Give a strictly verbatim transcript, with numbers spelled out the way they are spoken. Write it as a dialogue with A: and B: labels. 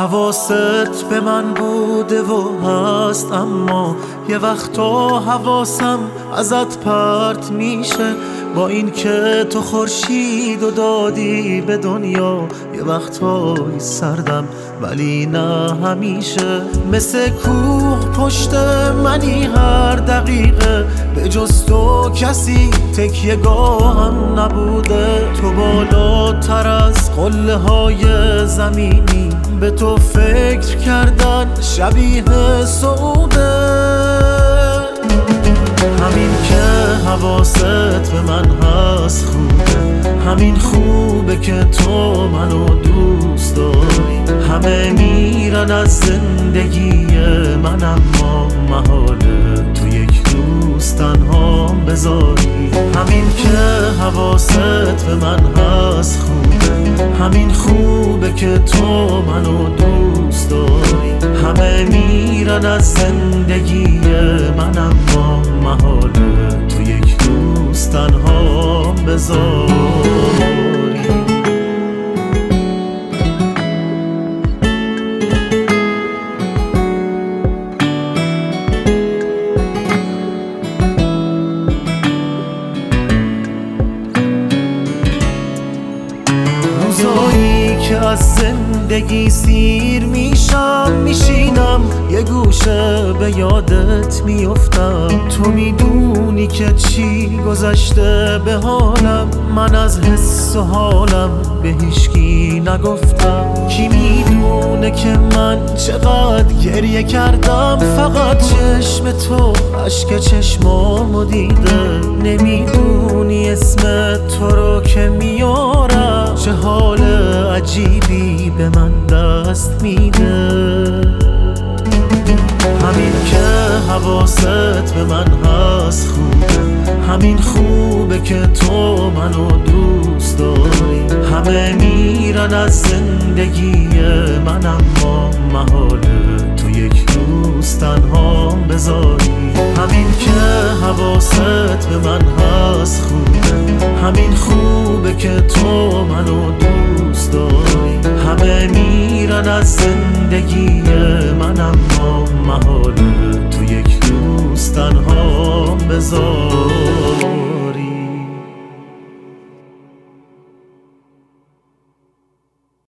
A: حواست به من بوده و هست، اما یه وقتا حواسم ازت پرت میشه. با این که تو خورشید و دادی به دنیا، یه وقتایی سردم ولی نه همیشه. مثل کوه پشت منی هر دقیقه، به جز تو کسی تکیه گاهم نبوده. تو بالاتر از قله های زمینی، به تو فکر کردن شبیه سعوده. همین که حواست به من هست خوبه، همین خوبه که تو منو دوست داری. همه میرن از زندگی من، اما محاله تو یک روز تنهام بذاری. همین که حواست به من هست خوبه، همین خوبه که تو منو دوست داری. همه میرن از زندگی من، اما محاله تو یک روز تنهام بذاری. روزایی که از زندگی سیر میشم، میشینم یه گوشه به یادت میافتم. تو میدونی که چی گذشته به حالم، من از حس و حالم به هیچکی نگفتم. کی میدونه که من چقدر گریه کردم، فقط چشم تو اشک چشمامو دیده. نمیدونی اسم تو رو که میارم، چه حال عجیبی به من دست میده. همین که حواست به من هست خوبه، همین خوبه که تو منو دوست داری. همه میرن از زندگی من، اما محاله تو یک روز تنهام بذاری. همین که حواست به من هست خوبه، همین خوبه که تو منو دوست داری. همه میرن از زندگی من، اما محاله تو یک روز تنهام بذاری.